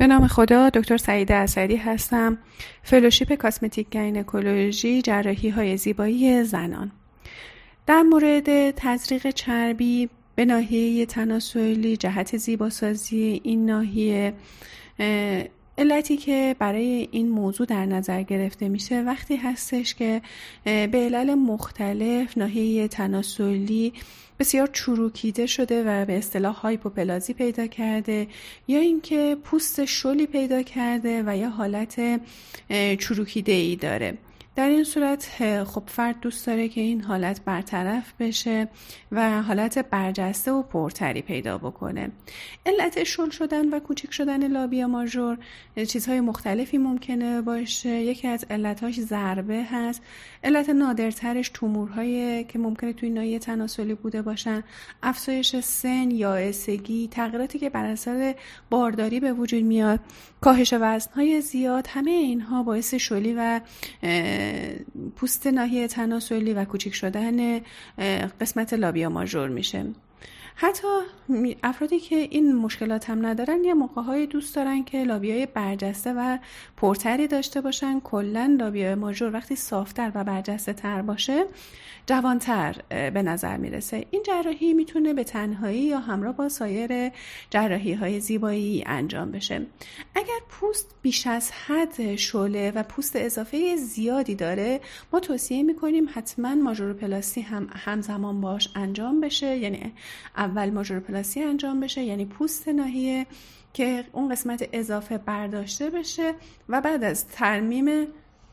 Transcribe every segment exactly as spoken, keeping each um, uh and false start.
به نام خدا، دکتر سعیده اسدی هستم، فلوشیپ کاسمتیک گینکولوژی، جراحی های زیبایی زنان. در مورد تزریق چربی به ناحیه تناسلی جهت زیباسازی این ناحیه، علتی که برای این موضوع در نظر گرفته میشه وقتی هستش که به علل مختلف ناحیه تناسلی بسیار چروکیده شده و به اصطلاح هایپوپلازی پیدا کرده، یا اینکه پوست شلی پیدا کرده و یا حالت چروکیده ای داره. در این صورت خب فرد دوست داره که این حالت برطرف بشه و حالت برجسته و پرتری پیدا بکنه. علت شل شدن و کوچک شدن لابیا ماژور چیزهای مختلفی ممکنه باشه. یکی از علتهاش ضربه هست. علت نادرترش تومورهایی که ممکنه توی ناحیه تناسلی بوده باشن، افزایش سن، یائسگی، تغییراتی که بر اثر بارداری به وجود میاد، کاهش وزنهای زیاد، همه اینها باعث شلی و پوست ناحیه تناسلی و کوچک شدن قسمت لابیا ماژور میشه. حتی افرادی که این مشکلات هم ندارن یه موقع‌های دوست دارن که لابیای برجسته و پرتری داشته باشن. کلاً لابیای ماژور وقتی صافتر و برجسته تر باشه جوانتر به نظر میرسه. این جراحی میتونه به تنهایی یا همراه با سایر جراحی های زیبایی انجام بشه. اگر پوست بیش از حد شله و پوست اضافه زیادی داره، ما توصیه میکنیم حتما ماژوروپلاستی هم همزمان باش انجام بشه. یعنی اول ماژوروپلاستی انجام بشه، یعنی پوست ناحیه که اون قسمت اضافه برداشته بشه و بعد از ترمیم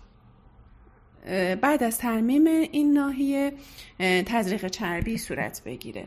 بعد از ترمیم این ناحیه تزریق چربی صورت بگیره.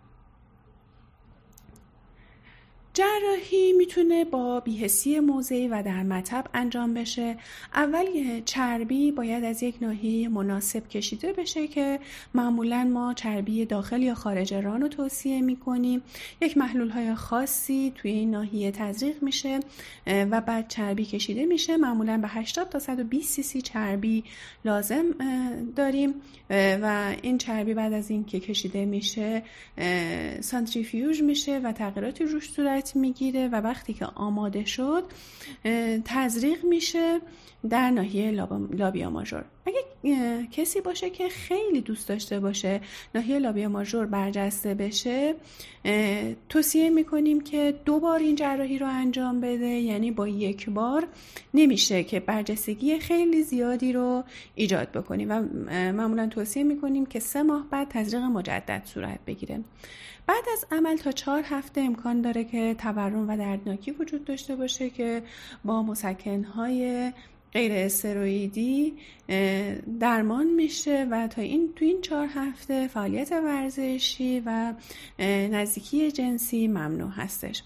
جراحی میتونه با بی‌حسی موضعی و در مطب انجام بشه. اول چربی باید از یک ناحیه مناسب کشیده بشه که معمولاً ما چربی داخل یا خارج ران رو توصیه میکنیم. یک محلول های خاصی توی این ناحیه تزریق میشه و بعد چربی کشیده میشه. معمولاً به هشتاد تا صد و بیست سی سی چربی لازم داریم و این چربی بعد از این که کشیده میشه سانتریفیوژ میشه و تغییراتی روش صورت میگیره و وقتی که آماده شد تزریق میشه در ناحیه لابیا ماژور. اگه کسی باشه که خیلی دوست داشته باشه ناحیه لابیا ماژور برجسته بشه، توصیه میکنیم که دو بار این جراحی رو انجام بده. یعنی با یک بار نمیشه که برجستگی خیلی زیادی رو ایجاد بکنیم و معمولا توصیه میکنیم که سه ماه بعد تزریق مجدد صورت بگیره. بعد از عمل تا چهار هفته امکان داره که تورم و دردناکی وجود داشته باشه که با مسکنهای غیر استروئیدی درمان میشه و تا این تو این چهار هفته فعالیت ورزشی و نزدیکی جنسی ممنوع هستش.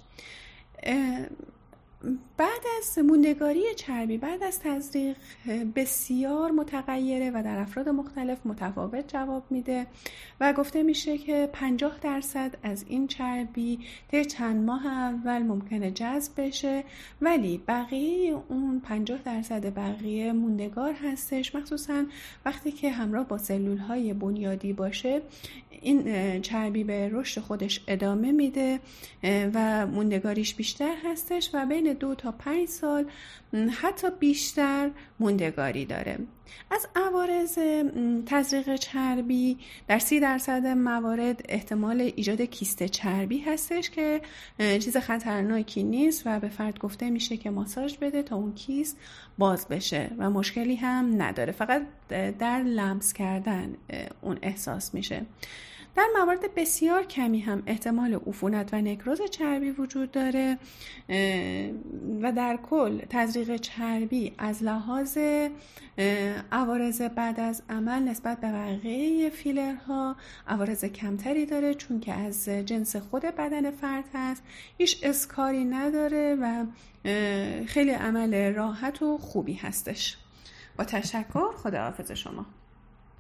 بعد از موندگاری چربی بعد از تزریق بسیار متغیره و در افراد مختلف متفاوت جواب میده و گفته میشه که پنجاه درصد از این چربی طی چند ماه اول ممکنه جذب بشه، ولی بقیه اون پنجاه درصد بقیه موندگار هستش، مخصوصا وقتی که همراه با سلول های بنیادی باشه. این چربی به رشد خودش ادامه میده و موندگاریش بیشتر هستش و بین دو تا پنج سال حتی بیشتر موندگاری داره. از عوارض تزریق چربی در سی درصد موارد احتمال ایجاد کیست چربی هستش که چیز خطرناکی نیست و به فرد گفته میشه که ماساژ بده تا اون کیست باز بشه و مشکلی هم نداره، فقط در لمس کردن اون احساس میشه. در موارد بسیار کمی هم احتمال عفونت و نکروز چربی وجود داره و در کل تزریق چربی از لحاظ عوارض بعد از عمل نسبت به بقیه فیلرها عوارض کمتری داره، چون که از جنس خود بدن فرد هست، هیچ اسکاری نداره و خیلی عمل راحت و خوبی هستش. با تشکر، خداحافظ شما.